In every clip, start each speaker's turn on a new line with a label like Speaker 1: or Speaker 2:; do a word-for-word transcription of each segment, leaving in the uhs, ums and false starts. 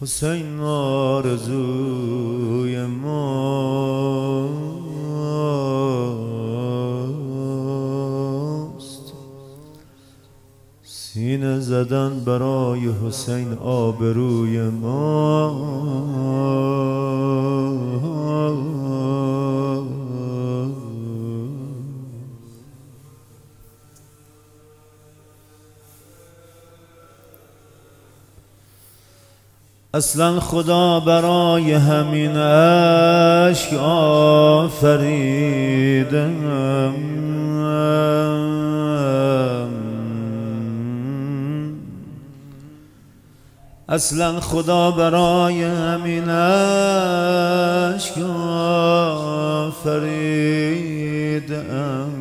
Speaker 1: حسین آرزوی ماست، سینه زدن برای حسین آبروی ماست. اصلا خدا برای همین عشق آفریدم، اصلا خدا برای همین عشق آفریدم،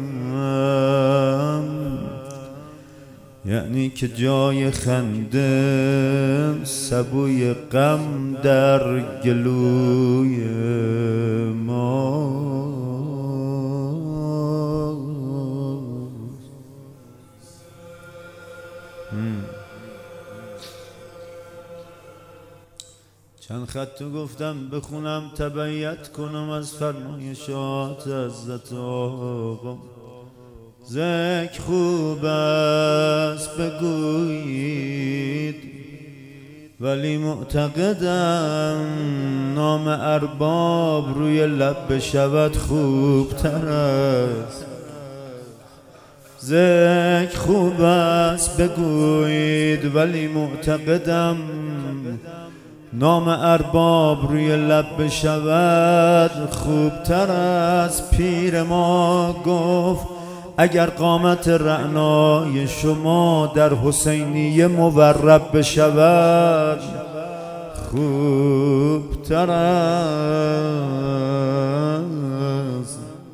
Speaker 1: یعنی که جای خنده سبوی غم در گلوی ما. چند خط گفتم بخونم تبعیت کنم از فرمایشات حضرت آقا. ذکر خوب است بگویید ولی معتقدم نام ارباب روی لب بشود خوبتر است. ذکر خوب است بگویید ولی معتقدم نام ارباب روی لب بشود خوبتر است. پیر ما گفت اگر قامت رعنای شما در حسینیه مورب بشود خوبتر است.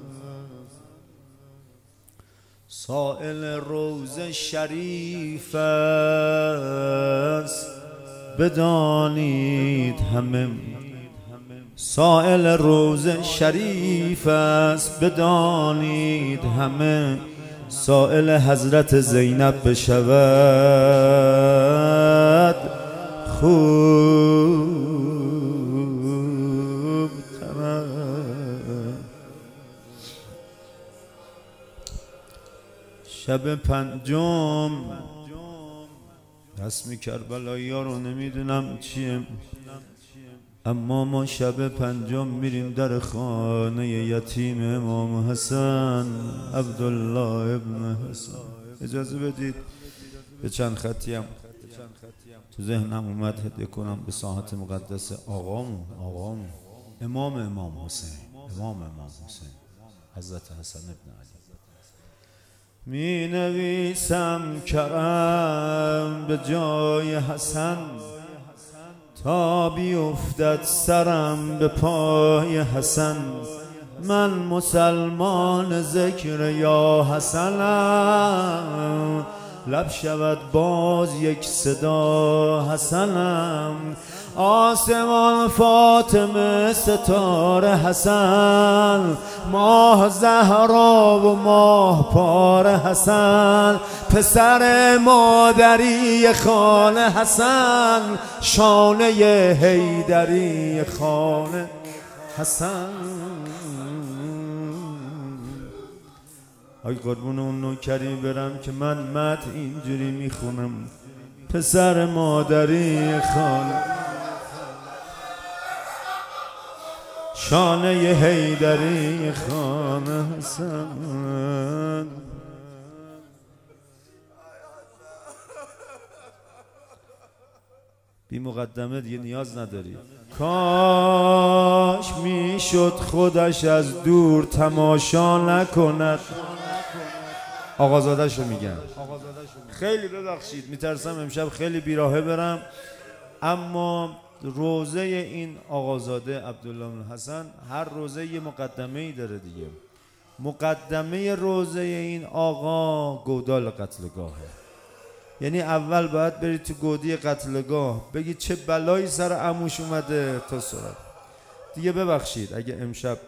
Speaker 1: سائل روز شریف است بدانید همه، سائل روز شریف است بدانید همه، سائل حضرت زینب بشود خوب تر. شب پنجم رسم کربلایی ها رو نمیدونم چیه، اما ما شب پنجم میریم در خانه یتیم امام حسن عبدالله ابن حسن. اجازه بدید به چند خطی هم تو ذهنم اومد هدیه کنم به ساحت مقدس آقامون آقامون امام امام حسین امام امام حسین حضرت حسن ابن علی. می نویسم کرم به جای حسن تا بیفتد سرم به پای حسن. من مسلمان ذکر یا حسنم، لب شود باز یک صدا حسنم. آسمان فاطمه ستاره حسن، ماه زهرا و ماه پاره حسن. پسر مادری خانه حسن، شانه حیدری خانه حسن. ای قربون اون نوکری برم که من مت اینجوری میخونم. پسر مادری خانه، شانه حیدری خانه حسن. بی مقدمه دیگه نیاز نداری. کاش میشد خودش از دور تماشا نکند. آقازاده شو میگن. خیلی ببخشید میترسم امشب خیلی بیراهه برم، اما روزه این آقازاده عبدالله بن حسن هر روزه یه مقدمه ای داره دیگه. مقدمه روزه این آقا گودال قتلگاهه. یعنی اول باید بری تو گودی قتلگاه بگی چه بلایی سر عموش اومده تا سرعت دیگه. ببخشید اگه امشب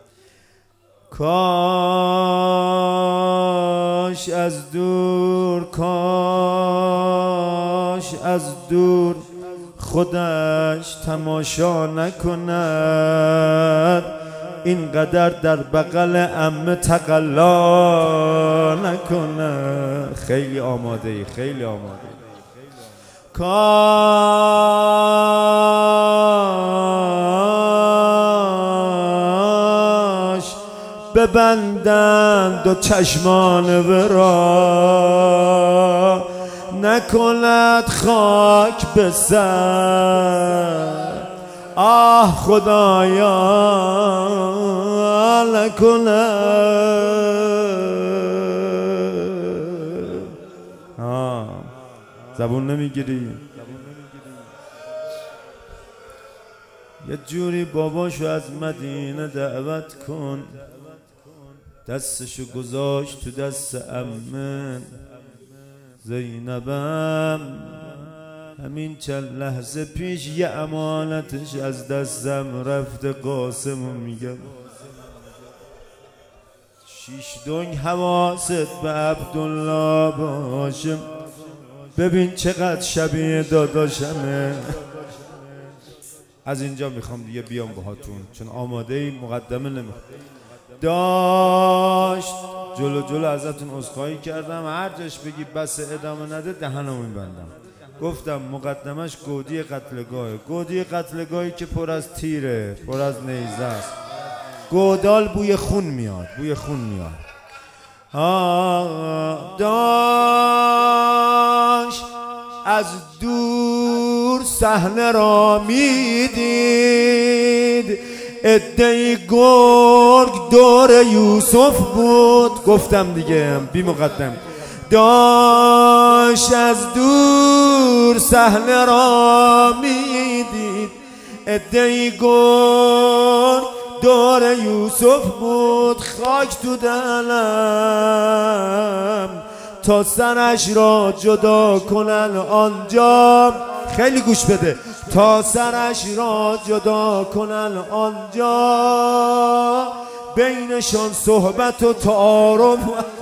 Speaker 1: کاش از دور، کاش از دور خودش تماشا نکند، اینقدر در بغل عمه تقلا نکند. خیلی آماده ای، خیلی آماده ای. کاش ببندند و چشمان ورا، نکند خاک به سر. آه خدایا نکند. آه زبون نمیگیری؟ یه جوری باباشو از مدینه دعوت کن، دستشو گذاشت تو دست عمه زینبم. همین چند لحظه پیش یه امانتش از دستم رفته، قاسمو میگم. شیش دنگ حواست به عبدالله باشه، ببین چقدر شبیه داداشمه. از اینجا میخوام دیگه بیام باهاتون، چون آماده ای مقدمه نمیخوام. داشت جلو جلو ازتون عذرخواهی کردم، هر جاش بگی بس ادامه نده دهنمو میبندم. گفتم مقدمش گودی قتلگاهه، گودی قتلگاهی که پر از تیره، پر از نیزه است. گودال بوی خون میاد، بوی خون میاد. آه داشت از دور صحنه را میدید، عده‌ای گرگ دور یوسف بود. گفتم دیگه بی مقدم. داشت از دور صحنه را میدید، عده‌ای گرگ دور یوسف بود. خاک تو دلم تا سرش را جدا کنن آنجا. خیلی گوش بده. تا سرش را جدا کنن آنجا، بینشان صحبت و تعارف.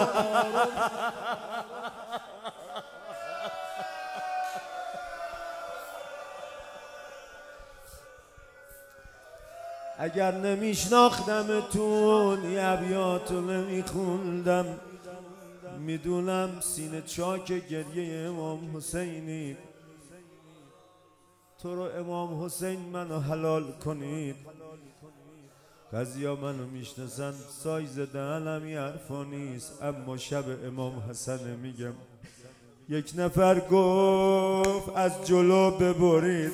Speaker 1: اگر نمیشناختمتون یه ابیاتو نمیخوندم. میدونم سینه چاک گریه امام حسینی، تو رو امام حسین منو حلال کنید. قضیه منو میشناسن، سایز دهنم یه حرفا نیست، اما شب امام حسن میگم. یک نفر گفت از جلو ببرید.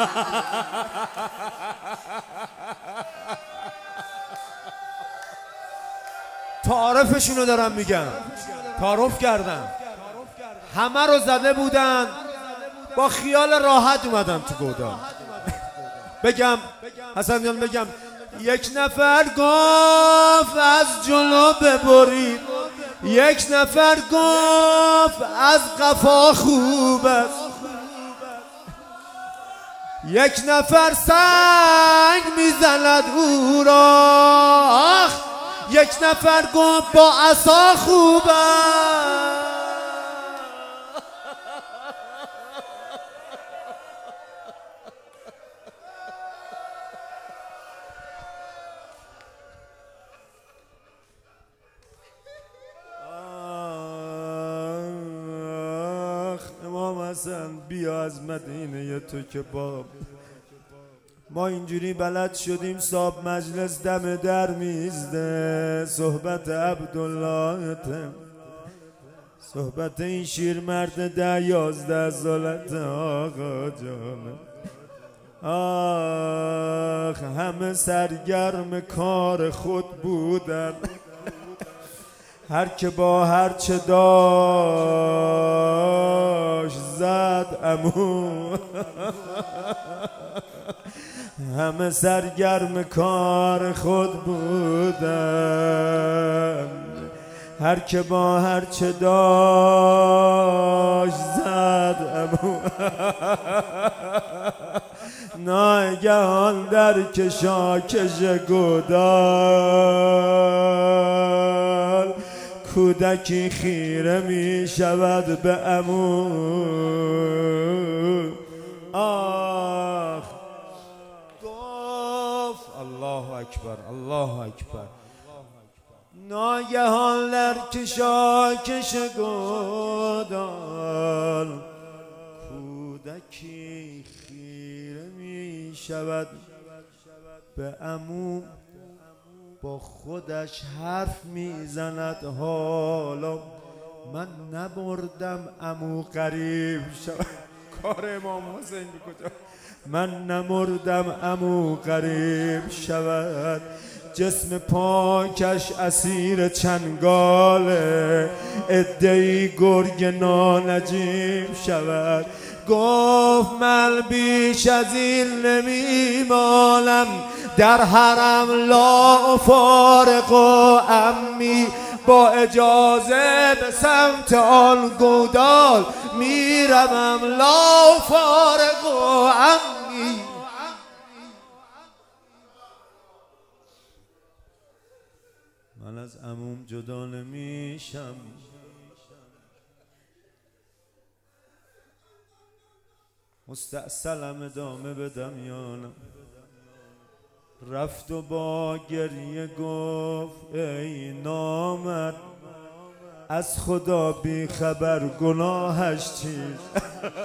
Speaker 1: تعارفشونو دارم میگم، تعارف کردم، همه رو زده بودن، با خیال راحت اومدم تو گودال. بگم حسن جان، بگم یک نفر گفت از جلو ببرید، یک نفر گفت از قفا خوب است، یک نفر سنگ میزند او را، یک نفر گفت با عصا خوب است. امام حسن بیا از مدینه تو که باب، ما اینجوری بلد شدیم صاحب مجلس دم در میزده، صحبت عبدالله ته، صحبت این شیر مرد ده یازده سالت آقا جانه. آخ همه سرگرم کار خود بودن، هر که با هر چه داشت زد امو. همه سرگرم کار خود بودن، هر که با هر چه داشت زد امو. ناگهان در کشاکش گودال، کودکی خیره می شود به عمو. آخ گفت الله اکبر الله اکبر. ناگهان در کشاکش گودال کودکی خیره می شود به عمو، با خودش حرف میزند حالا من نبردم عمو غریب شود. کار امام حسین کجا؟ من نمردم عمو غریب شود، جسم پاکش اسیر چنگاله، عده‌ای گرگ نانجیب شود. گفت من بیش از این نمیمانم در حرم، لا فارق و عمی، با اجازه به سمت آن گودال میروم، لا فارق و عمی. من از عموم جدا نمیشم، مستأصلم ادامه بدم یا نه. رفت و با گریه گفت ای نامرد، از خدا بی خبر گناهش چیست؟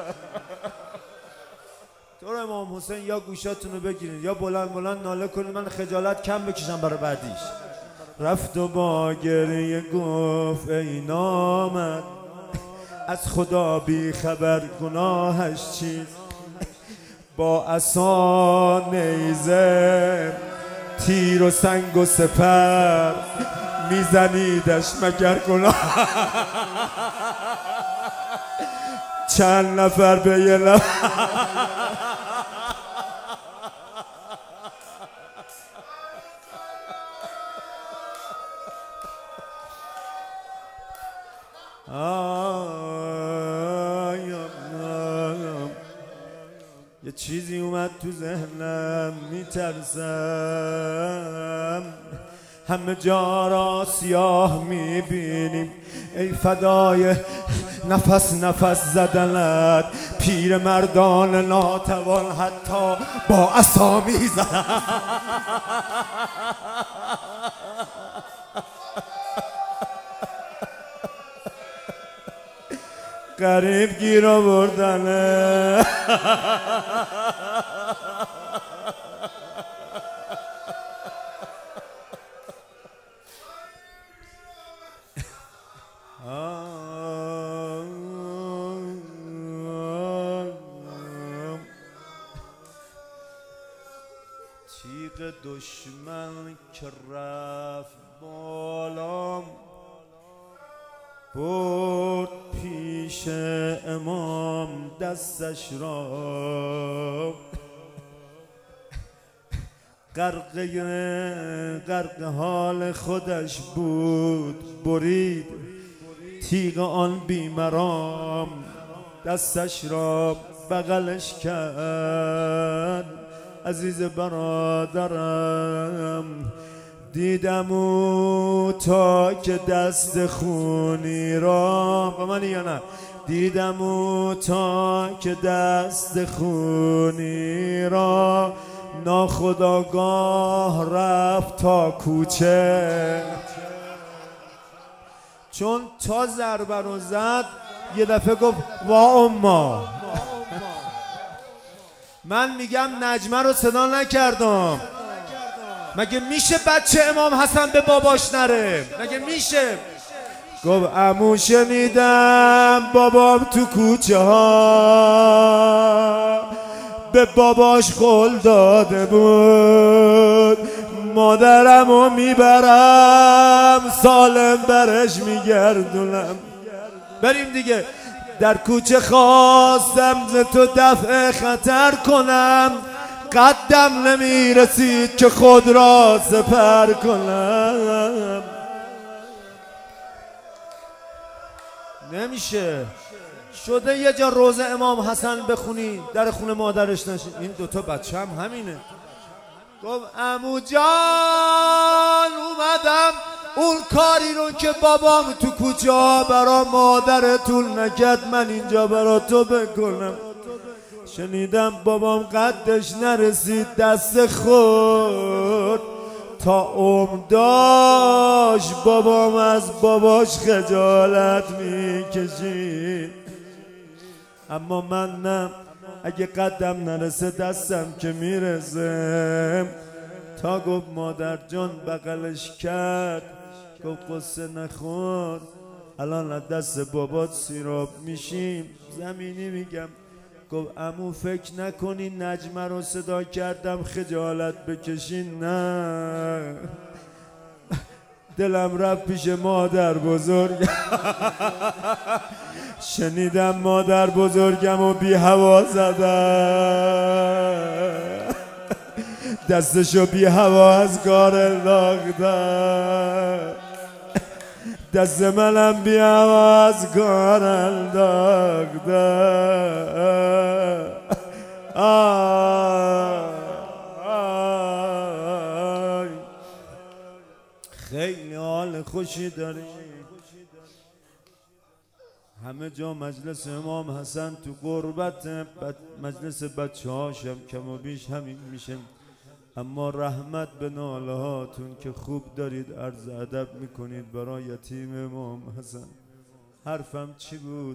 Speaker 1: تو امام حسین یا گوشاتون رو بگیرید یا بلند بلند ناله کنید، من خجالت کم بکشم برای بعدیش. رفت و با گریه گفت ای نامرد، از خدا بی خبر گناهش چیست؟ با عصا نیزه تیر و سنگ و سپر میزنیدش مگر گناه؟ چند نفر به یه لب یه چیزی اومد تو ذهنم، میترسم همه جا را سیاه میبینیم، ای فدای نفس نفس زدنت، پیر مردان ناتوان حتی با عصا میزنن. غریب گیر آوردنه. تیغ دشمن که رفت بالام، برد پیش امام دستش را، غرق غرق حال خودش بود، برید تیغ آن بیمرام، دستش را بغلش کرد. عزیز برادرم، دیدم او تا که دست خونی را، با من یا نه؟ دیدم او تا که دست خونی را، ناخودآگاه رفت تا کوچه، چون تا ضربه رو زد یه دفعه گفت وا اما. من میگم نجمه رو صدا نکردم، مگه میشه بچه امام حسن به باباش نره؟ مگه میشه؟ گفت عمو شنیدم بابام تو کوچه ها به باباش قول داده بود، مادرمو میبرم سالم برش میگردونم. بریم دیگه. در کوچه خواستم ز تو دفع خطر کنم، قدم نمیرسید که خود را سپر کنم. نمیشه شده یه جا روزه امام حسن بخونی در خونه مادرش نشین. این دوتا بچه هم همینه. گفت عمو جان اومدم اون کاری رو که بابام تو کوچه برا مادرتون نکرد من اینجا برا تو بکنم. شنیدم بابام قدش نرسید دست خود تا عمر داشت بابام از باباش خجالت میکشید. اما من نه، اگه قدم نرسه دستم که میرسه. تا گفت مادر جان بغلش کرد، گفت قصه نخور، الان از دست بابات سیراب میشیم. زمینی میگم. گفت عمو فکر نکنی نجمه رو صدا کردم خجالت بکشین، نه دلم رفت پیش مادر بزرگ. شنیدم مادر بزرگم و بی هوا زدم، دستشو بی هوا از کار انداختم، دست منم بی هوا از کار انداختم. خیلی حال خوشی داری. همه جا مجلس امام حسن تو قربت، مجلس بچه هاشم کم و بیش همین میشه. اما رحمت به ناله هاتون که خوب دارید عرض ادب میکنید برای یتیم امام حسن. حرفم چی بود؟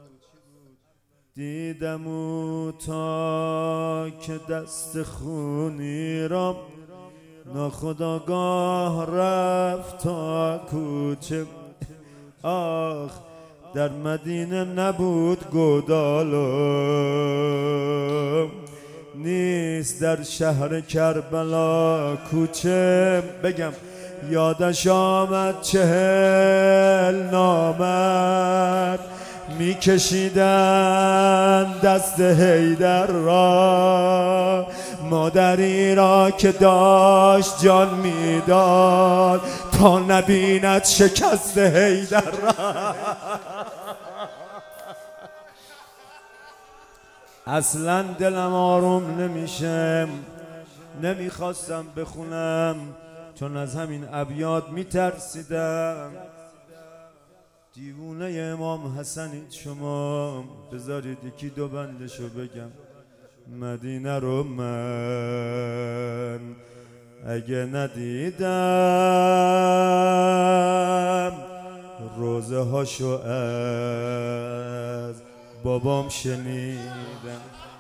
Speaker 1: دیدم او تا که دست خونی را ناخودآگاه رفت تا کوچه. آخ در مدینه نبود گودالو، نیست در شهر کربلا کوچه. بگم یادش آمد چهل نامرد میکشیدن دست حیدر را، مادری را که داشت جان میداد تا نبیند شکست حیدر را. اصلا دلم آروم نمیشه، نمیخواستم بخونم چون از همین ابیات میترسیدم. دیوونه امام حسنید شما، بذارید یکی دو بندشو بگم. مدینه رو من اگه ندیدم، روزه هاشو از بابام شنیدم.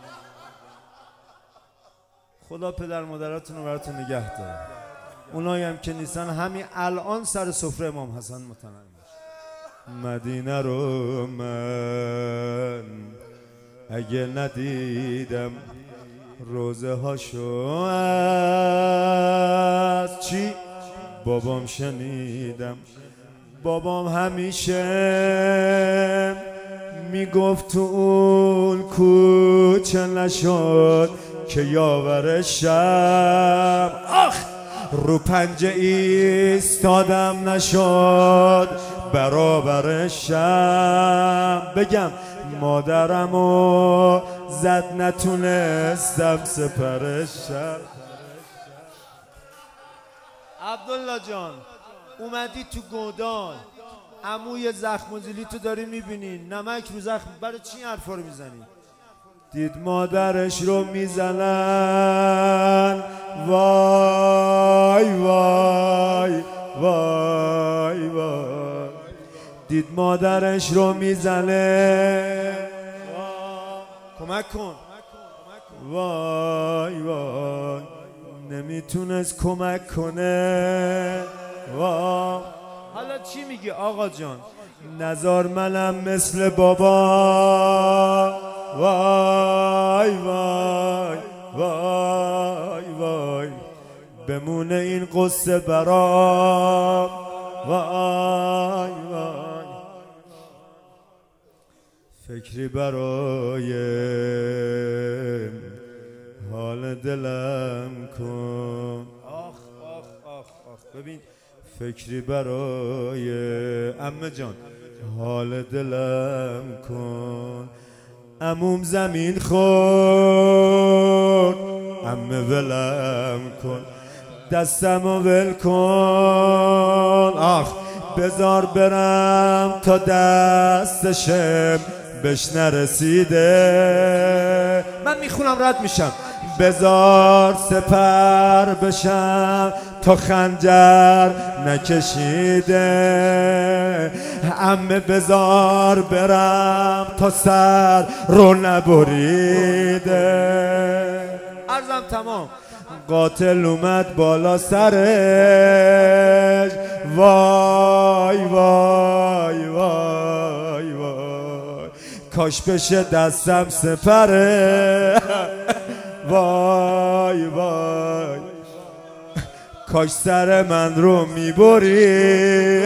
Speaker 1: خدا پدر مادراتون رو براتون نگه داره. اونایی هم که نیستن همین الان سر سفره امام حسن متنن. مدینه رو من اگه ندیدم، روزه هاشو از چی بابام شنیدم. بابام همیشه میگفت تو اون کوچه نشد که یاور شب. آخ رو پنجه ایستادم نشد برابر شب. بگم مادرمو زد نتونستم سپر شب. عبدالله جان اومدی تو گودال، عموی زخم و زیلی تو داری میبینی، نمک رو زخم، برای چی حرفا رو میزنی؟ دید مادرش رو میزنن، وای وای وای وای. دید مادرش رو میزنه، کمک کن، وای وای. نمیتونست کمک کنه، وای. حالا چی میگی آقا جان؟ نزار منم مثل بابا، وای وای وای وای. بمونه این قصه برام، وای وای. فکری برای حال دلم کن. آخ آخ آخ آخ. ببین فکری برای عمه جان حال دلم کن. عموم زمین خورد، عمه ولم کن، دستمو ول کن. آخ بذار برم تا دستشم بهش نرسیده. من میخونم رد میشم. بزار سپر بشم تا خنجر نکشیده، عمه بزار برم تا سر رو نبریده. عرضم تمام. قاتل اومد بالا سرش، وای وای وای وای، کاش بشه دستم سپره، وای وای، کاش سر من رو میبری.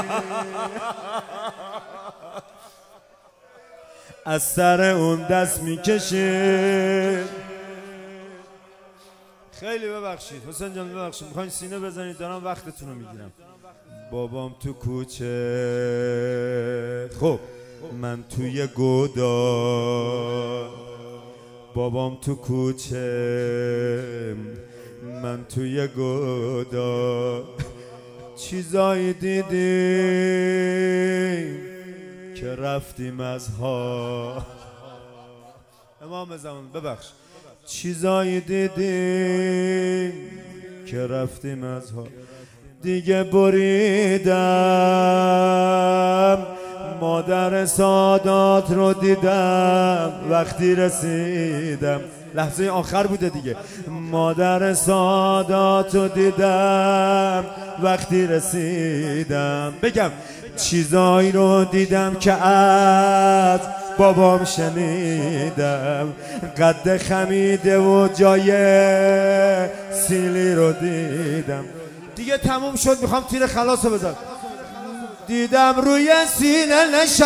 Speaker 1: از سر اون دست میکشید. خیلی ببخشید حسین جان، ببخشید، میخواین سینه بزنید، دارم وقتتون رو میگیرم. بابام تو کوچه، خب من توی گودال، بابام تو کوچه من توی گودال، چیزایی دیدیم که رفتیم از ها. امام زمان ببخش. چیزایی دیدیم که رفتیم از ها، دیگه بریدم مادر سادات رو دیدم وقتی رسیدم. لحظه آخر بوده دیگه. مادر سادات رو دیدم وقتی رسیدم. بگم چیزایی رو دیدم که از بابام شنیدم، قد خمیده و جای سیلی رو دیدم. دیگه تموم شد، میخوام تیر خلاص رو بزن. دیدم روی سینه نشست،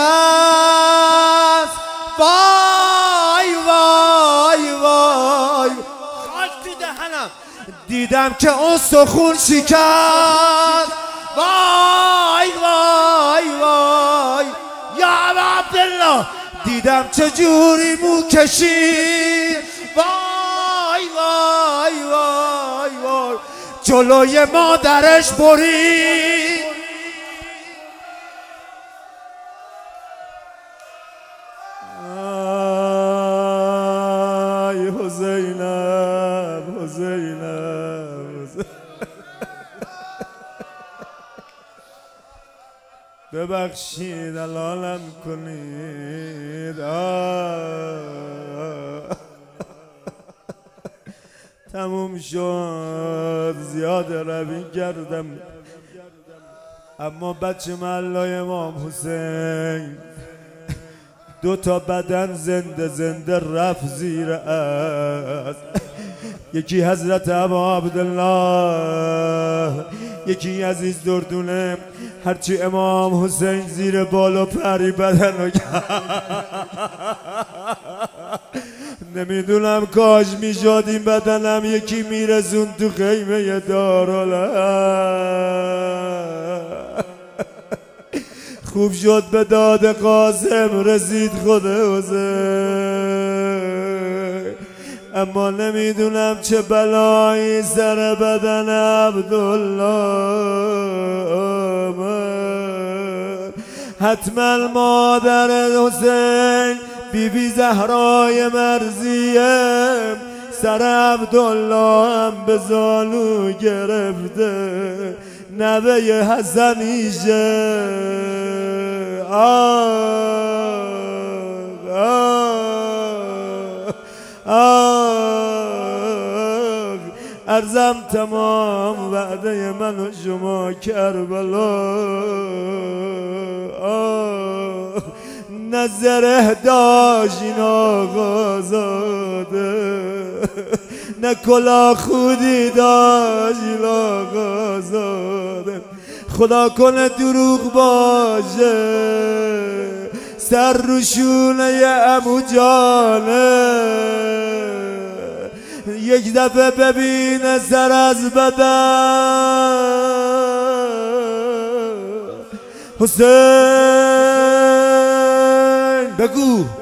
Speaker 1: وای وای وای، خاک تو دهنم. دیدم که استخون شکست، وای وای وای، یا عبدالله. دیدم چجوری مو کشید، وای وای وای وای، جلوی مادرش برید. آی حسینم حسینم، ببخشید الانم کنید. تموم شد، زیاد روی کردم، اما بچه محلای امام حسین دو تا بدن زنده زنده رفت زیر اسب. یکی حضرت ابا عبدالله، یکی عزیز دردونه. هرچی امام حسین زیر بالا پری بدن رو نمیدونم، کاش میشد این بدنم یکی میرسون تو خیمه دارالعلم. خوب شد به داد قاسم رسید خود حسین، اما نمیدونم چه بلایی سر بدن عبدالله آمد. حتما مادر حسین بی بی زهرای مرزیه سر عبدالله هم به زانو گرفته، نوه حسنیشه. آه آه آه، عرضم تمام، وعده من و شما کربلا. آه، نظره داشت این آقازاده، نه کلا خودی داشت این آقازاده. خدا کنه دروغ باشه سر روشونه عمو جانه، یک دفعه ببینه سر از بدن. حسین بگو